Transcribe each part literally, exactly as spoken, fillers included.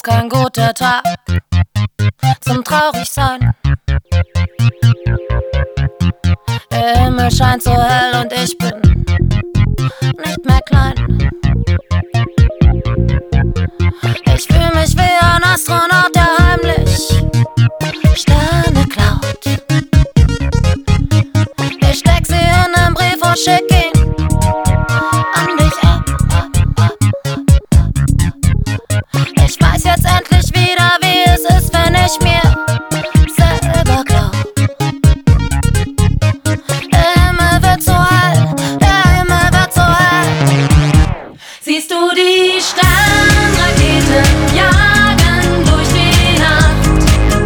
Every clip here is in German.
ist kein guter Tag zum Traurigsein. Der Himmel scheint so hell und ich bin nicht mehr klein. Ich fühl mich wie ein Astronaut, der heimlich Sterne klaut. Ich steck sie in einen Brief und schick ihn an dich ab. Ich weiß jetzt endlich wieder, wie es ist, wenn ich mir selber glaub. Der Himmel wird so hell, der Himmel wird so hell. Siehst du die Sternraketen jagen durch die Nacht?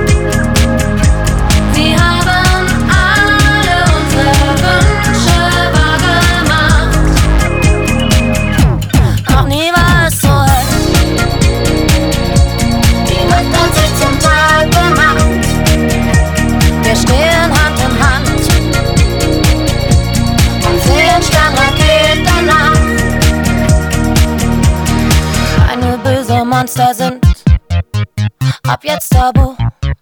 Sie haben alle unsere Wünsche wahr gemacht. Noch nie war es so hell. Die Nacht hat sich zum Tag gemacht. Wir stehen Hand in Hand und sehen Sternraketen nach. Keine böse Monster sind ab jetzt tabu.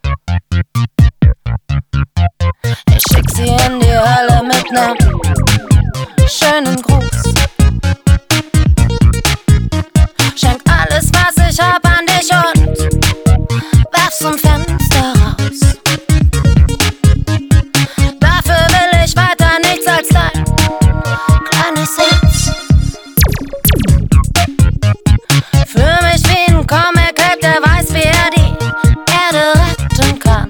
Ich schick sie in die Hölle mit nem schönen Gruß. Schenk alles, was ich hab, an dich und werf's zum Fenster raus. Dafür will ich weiter nichts als dein kleines Herz. Fühl mich wie ein Comic-Held, der weiß, wie er die Erde retten kann.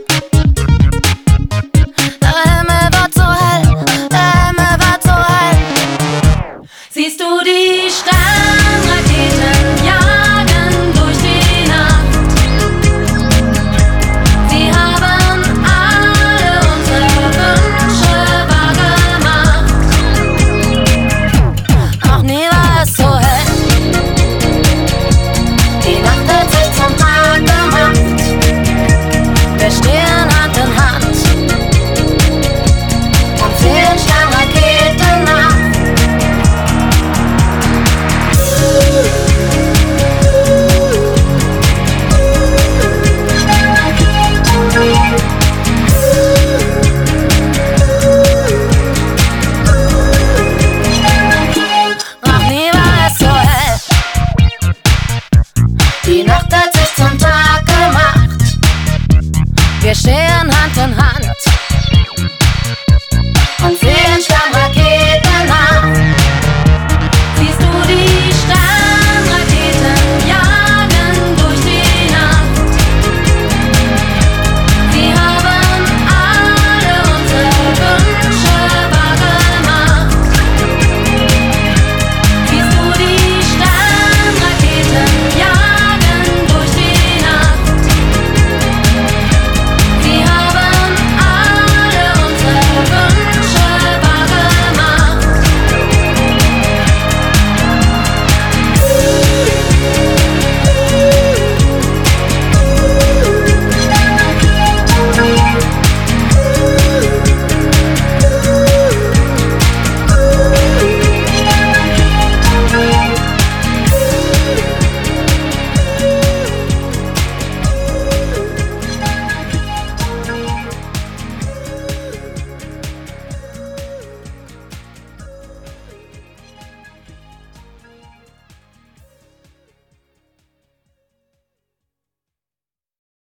Der Himmel wird so hell, der Himmel wird so hell. Siehst du die